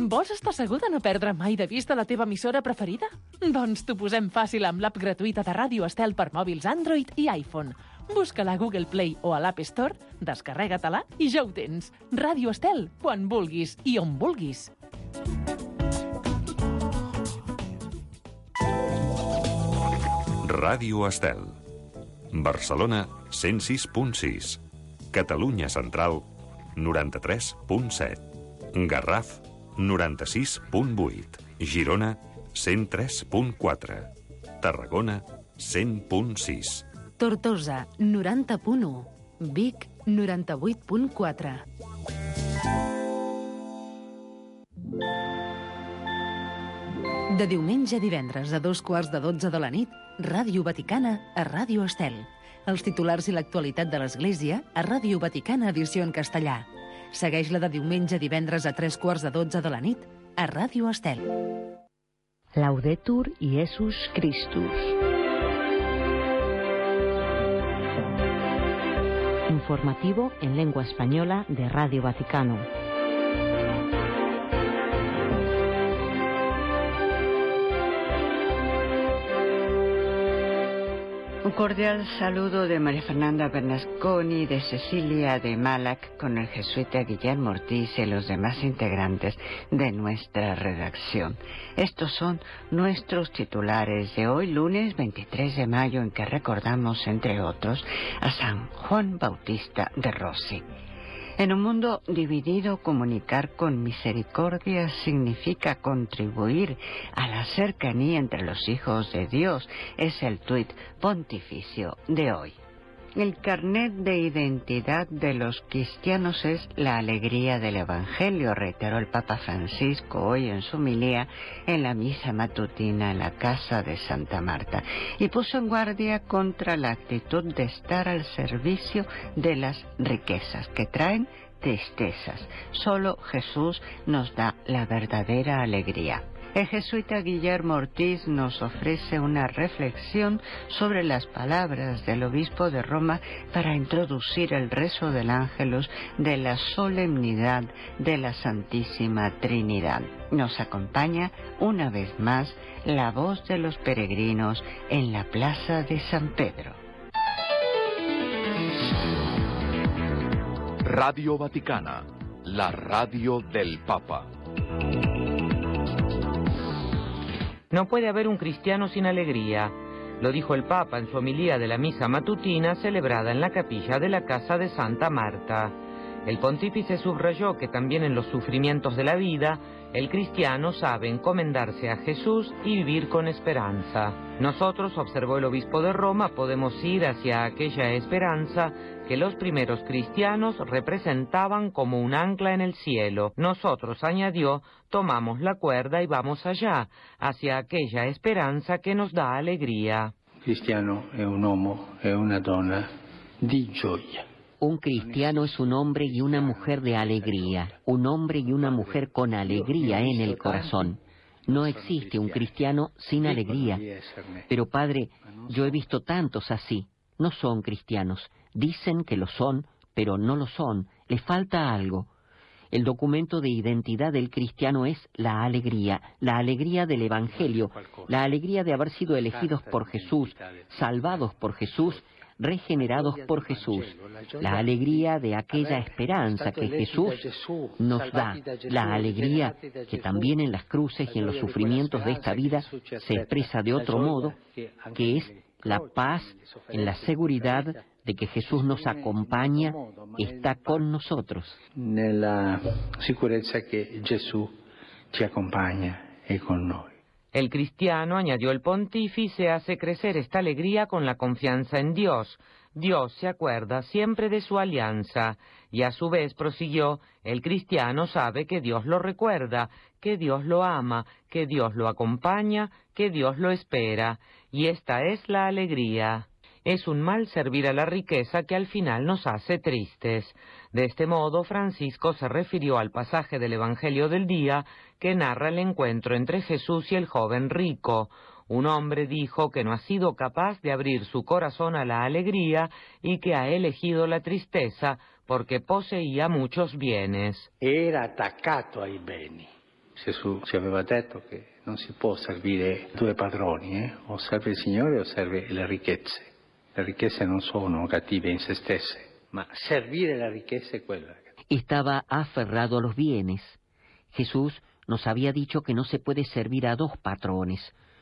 Vols estar segur de no perdre mai de vista la teva emissora preferida? Doncs t'ho posem fàcil amb l'app gratuïta de Ràdio Estel per mòbils Android i iPhone. Busca-la a Google Play o a l'App Store, descarrega-te-la i ja ho tens. Ràdio Estel, quan vulguis i on vulguis. Ràdio Estel. Barcelona, 106.6. Catalunya Central, 93.7. Garraf, 96.8. Girona, 103.4. Tarragona, 100.6. Tortosa, 90.1. Vic, 98.4. De diumenge a divendres a 11:15 de la nit, Ràdio Vaticana a Ràdio Estel. Els titulars i l'actualitat de l'Església a Ràdio Vaticana edició en castellà. Segueix-la de diumenge a divendres a 11:45 de la nit a Ràdio Estel. Laudetur Iesus Christus. Informativo en lengua española de Radio Vaticano. Un cordial saludo de María Fernanda Bernasconi, de Cecilia de Malac, con el jesuita Guillermo Ortiz y los demás integrantes de nuestra redacción. Estos son nuestros titulares de hoy, lunes 23 de mayo, en que recordamos, entre otros, a San Juan Bautista de Rossi. En un mundo dividido, comunicar con misericordia significa contribuir a la cercanía entre los hijos de Dios. Es el tuit pontificio de hoy. El carnet de identidad de los cristianos es la alegría del Evangelio, reiteró el Papa Francisco hoy en su homilía en la misa matutina en la casa de Santa Marta, y puso en guardia contra la actitud de estar al servicio de las riquezas que traen tristezas. Solo Jesús nos da la verdadera alegría. El jesuita Guillermo Ortiz nos ofrece una reflexión sobre las palabras del obispo de Roma para introducir el rezo del Ángelus de la solemnidad de la Santísima Trinidad. Nos acompaña una vez más la voz de los peregrinos en la plaza de San Pedro. Radio Vaticana, la radio del Papa. No puede haber un cristiano sin alegría, lo dijo el Papa en su homilía de la misa matutina celebrada en la capilla de la casa de Santa Marta. El pontífice subrayó que también en los sufrimientos de la vida, el cristiano sabe encomendarse a Jesús y vivir con esperanza. Nosotros, observó el obispo de Roma, podemos ir hacia aquella esperanza que los primeros cristianos representaban como un ancla en el cielo. Nosotros, añadió, tomamos la cuerda y vamos allá, hacia aquella esperanza que nos da alegría. Cristiano è un uomo e una donna di gioia. Un cristiano es un hombre y una mujer de alegría, un hombre y una mujer con alegría en el corazón. No existe un cristiano sin alegría. Pero padre, yo he visto tantos así. No son cristianos. Dicen que lo son, pero no lo son. Les falta algo. El documento de identidad del cristiano es la alegría del Evangelio, la alegría de haber sido elegidos por Jesús, salvados por Jesús, regenerados por Jesús, la alegría de aquella esperanza que Jesús nos da, la alegría que también en las cruces y en los sufrimientos de esta vida se expresa de otro modo, que es la paz en la seguridad de que Jesús nos acompaña, está con nosotros. Nella sicurezza che Gesù ci accompagna e con noi. El cristiano, añadió el pontífice, hace crecer esta alegría con la confianza en Dios. Dios se acuerda siempre de su alianza, y a su vez, prosiguió, el cristiano sabe que Dios lo recuerda, que Dios lo ama, que Dios lo acompaña, que Dios lo espera, y esta es la alegría. Es un mal servir a la riqueza que al final nos hace tristes. De este modo, Francisco se refirió al pasaje del Evangelio del día que narra el encuentro entre Jesús y el joven rico. Un hombre dijo que no ha sido capaz de abrir su corazón a la alegría y que ha elegido la tristeza porque poseía muchos bienes. Era attaccato ai beni Gesù ci aveva detto che non si può servire due padroni, o serve il Signore o serve le ricchezze. Le ricchezze non sono cattive in se stesse, ma servire la riqueza es quella. Estaba aferrado a los bienes. Jesús nos había dicho que no se puede servir a dos patrones.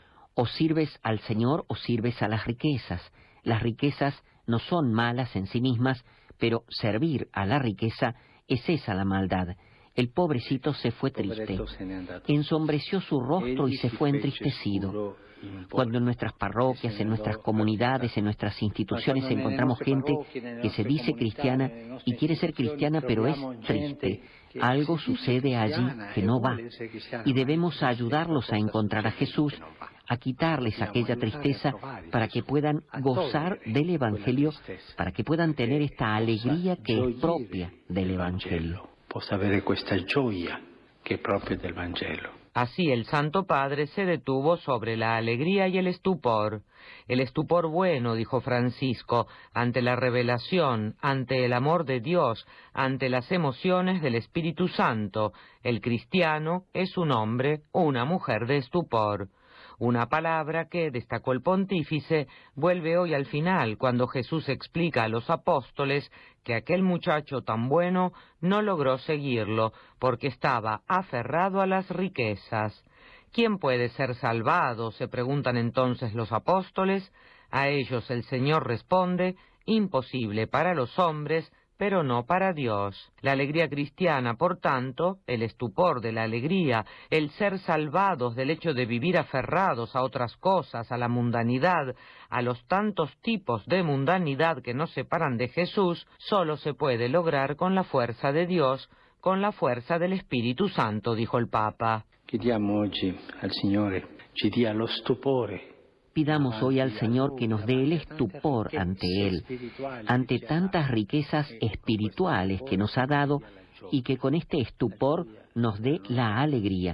O sirves al Señor o sirves a las riquezas. Las riquezas no son malas en sí mismas, pero servir a la riqueza es esa la maldad. El pobrecito se fue triste, ensombreció su rostro y se fue entristecido. Cuando en nuestras parroquias, en nuestras comunidades, en nuestras instituciones encontramos gente que se dice cristiana y quiere ser cristiana pero es triste, algo sucede allí que no va. Y debemos ayudarlos a encontrar a Jesús, a quitarles aquella tristeza para que puedan gozar del Evangelio, para que puedan tener esta alegría que es propia del Evangelio. Possa avere questa gioia che è propria del Vangelo. Así el Santo Padre se detuvo sobre la alegría y el estupor. El estupor bueno, dijo Francisco, ante la revelación, ante el amor de Dios, ante las emociones del Espíritu Santo. El cristiano es un hombre o una mujer de estupor. Una palabra que, destacó el pontífice, vuelve hoy al final, cuando Jesús explica a los apóstoles que aquel muchacho tan bueno no logró seguirlo, porque estaba aferrado a las riquezas. ¿Quién puede ser salvado?, se preguntan entonces los apóstoles. A ellos el Señor responde: imposible para los hombres, pero no para Dios. La alegría cristiana, por tanto, el estupor de la alegría, el ser salvados del hecho de vivir aferrados a otras cosas, a la mundanidad, a los tantos tipos de mundanidad que nos separan de Jesús, solo se puede lograr con la fuerza de Dios, con la fuerza del Espíritu Santo, dijo el Papa. Chiediamo oggi al Signore ci dia lo stupore. Pidamos hoy al Señor que nos dé el estupor ante Él, ante tantas riquezas espirituales que nos ha dado, y que con este estupor nos dé la alegría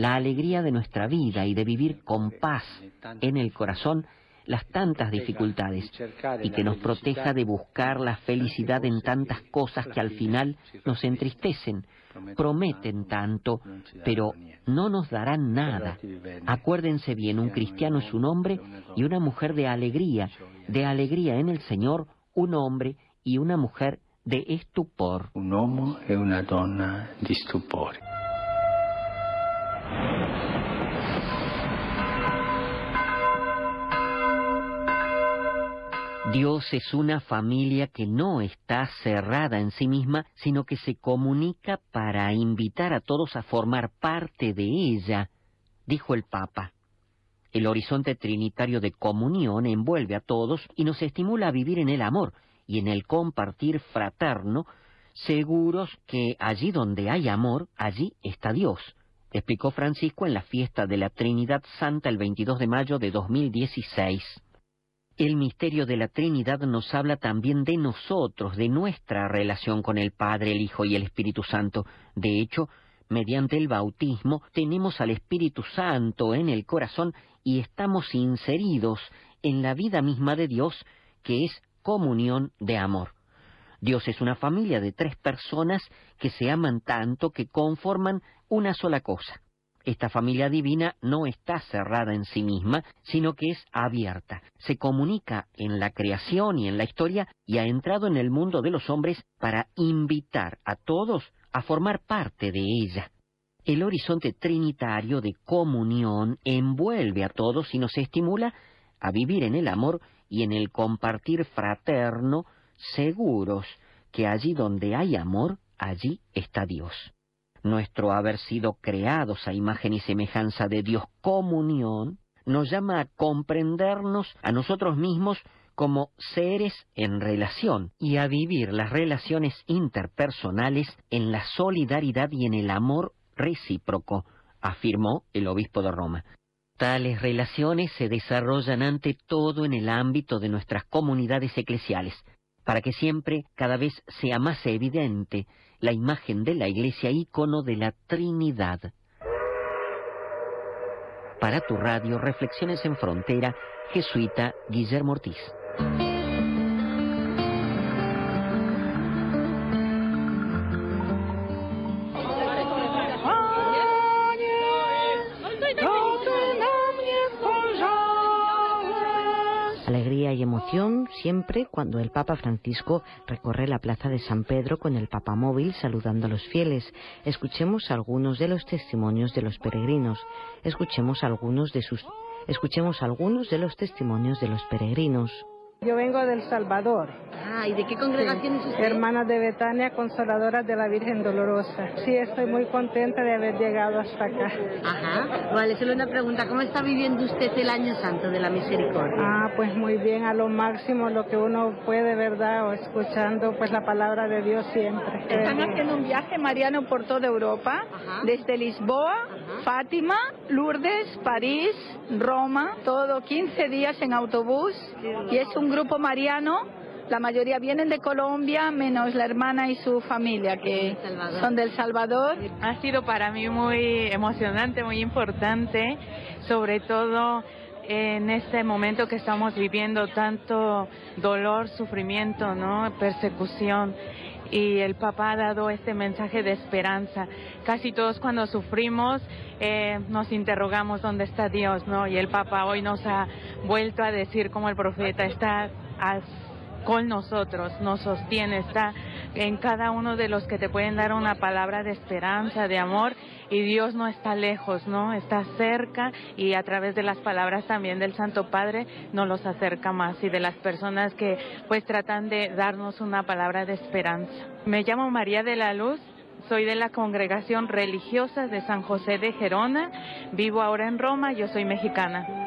de nuestra vida y de vivir con paz en el corazón las tantas dificultades, y que nos proteja de buscar la felicidad en tantas cosas que al final nos entristecen, prometen tanto, pero no nos darán nada. Acuérdense bien, un cristiano es un hombre y una mujer de alegría en el Señor, un hombre y una mujer de estupor. Un uomo e una donna di stupore. Dios es una familia que no está cerrada en sí misma, sino que se comunica para invitar a todos a formar parte de ella, dijo el Papa. El horizonte trinitario de comunión envuelve a todos y nos estimula a vivir en el amor y en el compartir fraterno, seguros que allí donde hay amor, allí está Dios, explicó Francisco en la fiesta de la Trinidad Santa el 22 de mayo de 2016. El misterio de la Trinidad nos habla también de nosotros, de nuestra relación con el Padre, el Hijo y el Espíritu Santo. De hecho, mediante el bautismo tenemos al Espíritu Santo en el corazón y estamos inseridos en la vida misma de Dios, que es comunión de amor. Dios es una familia de 3 personas que se aman tanto que conforman una sola cosa. Esta familia divina no está cerrada en sí misma, sino que es abierta. Se comunica en la creación y en la historia y ha entrado en el mundo de los hombres para invitar a todos a formar parte de ella. El horizonte trinitario de comunión envuelve a todos y nos estimula a vivir en el amor y en el compartir fraterno, seguros que allí donde hay amor, allí está Dios. Nuestro haber sido creados a imagen y semejanza de Dios, comunión, nos llama a comprendernos a nosotros mismos como seres en relación y a vivir las relaciones interpersonales en la solidaridad y en el amor recíproco, afirmó el obispo de Roma. Tales relaciones se desarrollan ante todo en el ámbito de nuestras comunidades eclesiales, para que siempre, cada vez sea más evidente la imagen de la Iglesia, ícono de la Trinidad. Para tu radio, Reflexiones en Frontera, jesuita Guillermo Ortiz. son siempre cuando el Papa Francisco recorre la plaza de San Pedro con el papamóvil saludando a los fieles. Escuchemos algunos de los testimonios de los peregrinos. Escuchemos algunos de los testimonios de los peregrinos. Yo vengo del Salvador. ¿Y de qué congregación es usted? Hermanas de Betania, Consoladoras de la Virgen Dolorosa. Sí, estoy muy contenta de haber llegado hasta acá. Ajá. Vale, solo una pregunta. ¿Cómo está viviendo usted el Año Santo de la Misericordia? Pues muy bien, a lo máximo, lo que uno puede, ¿verdad? O escuchando, pues, la palabra de Dios siempre. Están haciendo un viaje mariano por toda Europa, desde Lisboa, Fátima, Lourdes, París, Roma, todo 15 días en autobús, y es un grupo mariano. La mayoría vienen de Colombia, menos la hermana y su familia, que son del Salvador. Ha sido para mí muy emocionante, muy importante, sobre todo en este momento que estamos viviendo tanto dolor, sufrimiento, ¿no? Persecución. Y el Papa ha dado este mensaje de esperanza. Casi todos cuando sufrimos nos interrogamos dónde está Dios, ¿no? Y el Papa hoy nos ha vuelto a decir, como el profeta, está con nosotros, nos sostiene, está en cada uno de los que te pueden dar una palabra de esperanza, de amor, y Dios no está lejos, ¿no? Está cerca, y a través de las palabras también del Santo Padre nos los acerca más, y de las personas que pues tratan de darnos una palabra de esperanza. Me llamo María de la Luz, soy de la Congregación Religiosa de San José de Gerona, vivo ahora en Roma, yo soy mexicana.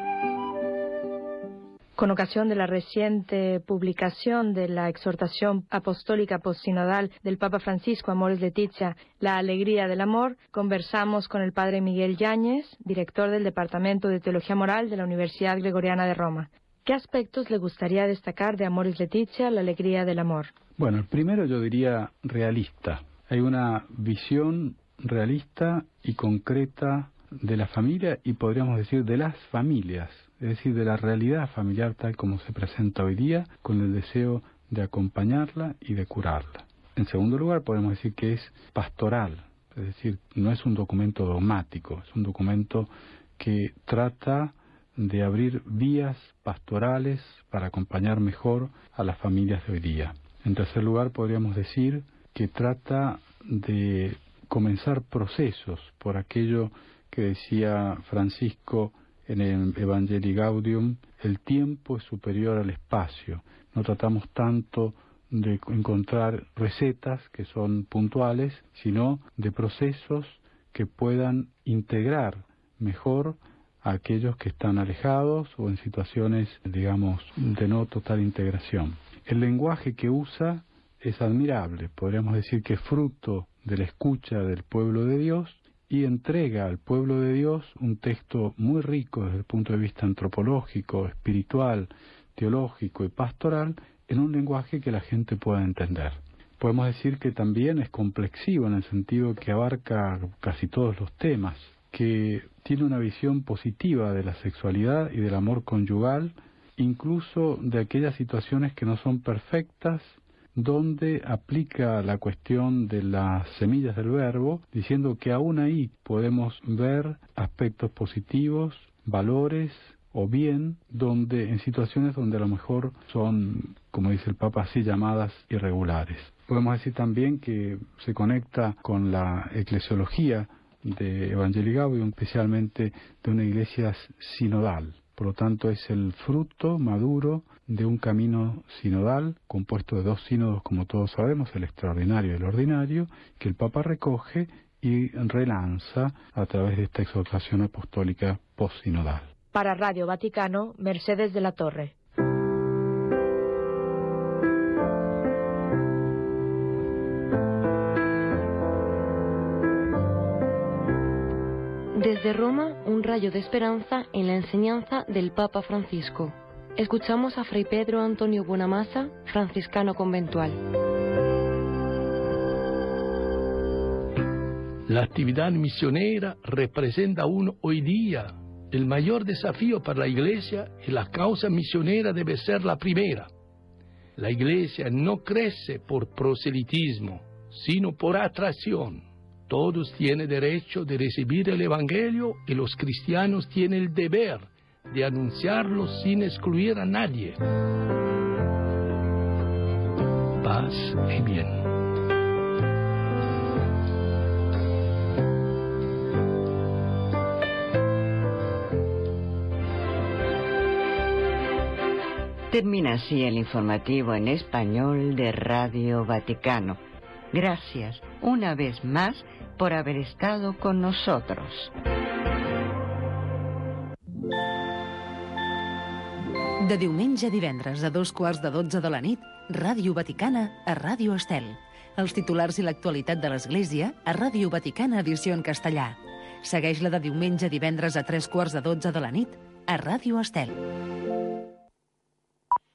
Con ocasión de la reciente publicación de la exhortación apostólica postsinodal del Papa Francisco, Amoris Laetitia, la alegría del amor, conversamos con el padre Miguel Yáñez, director del Departamento de Teología Moral de la Universidad Gregoriana de Roma. ¿Qué aspectos le gustaría destacar de Amoris Laetitia, la alegría del amor? Bueno, el primero yo diría realista. Hay una visión realista y concreta de la familia y podríamos decir de las familias. Es decir, de la realidad familiar tal como se presenta hoy día, con el deseo de acompañarla y de curarla. En segundo lugar, podemos decir que es pastoral, es decir, no es un documento dogmático, es un documento que trata de abrir vías pastorales para acompañar mejor a las familias de hoy día. En tercer lugar, podríamos decir que trata de comenzar procesos por aquello que decía Francisco en el Evangelii Gaudium, el tiempo es superior al espacio. No tratamos tanto de encontrar recetas que son puntuales, sino de procesos que puedan integrar mejor a aquellos que están alejados o en situaciones, digamos, de no total integración. El lenguaje que usa es admirable, podríamos decir que es fruto de la escucha del pueblo de Dios, y entrega al pueblo de Dios un texto muy rico desde el punto de vista antropológico, espiritual, teológico y pastoral, en un lenguaje que la gente pueda entender. Podemos decir que también es complexivo en el sentido que abarca casi todos los temas, que tiene una visión positiva de la sexualidad y del amor conyugal, incluso de aquellas situaciones que no son perfectas, donde aplica la cuestión de las semillas del verbo, diciendo que aún ahí podemos ver aspectos positivos, valores o bien donde en situaciones donde a lo mejor son, como dice el Papa, así llamadas irregulares. Podemos decir también que se conecta con la eclesiología de Evangelii Gaudium, especialmente de una iglesia sinodal. Por lo tanto, es el fruto maduro de un camino sinodal, compuesto de dos sínodos, como todos sabemos, el extraordinario y el ordinario, que el Papa recoge y relanza a través de esta exhortación apostólica postsinodal. Para Radio Vaticano, Mercedes de la Torre. Desde Roma, un rayo de esperanza en la enseñanza del Papa Francisco. Escuchamos a Fray Pedro Antonio Bonamassa, franciscano conventual. La actividad misionera representa aún hoy día el mayor desafío para la Iglesia y la causa misionera debe ser la primera. La Iglesia no crece por proselitismo, sino por atracción. Todos tienen derecho de recibir el Evangelio y los cristianos tienen el deber de anunciarlo sin excluir a nadie. paz y bien. Termina así el informativo en español de Radio Vaticano. Gracias una vez más por haber estado con nosotros. De diumenge a divendres a 2:15 de la nit, Ràdio Vaticana a Ràdio Estel. Els titulars i l'actualitat de l'Església a Ràdio Vaticana edició en castellà. Segueix-la de diumenge a divendres a 3:15 de la nit a Ràdio Estel.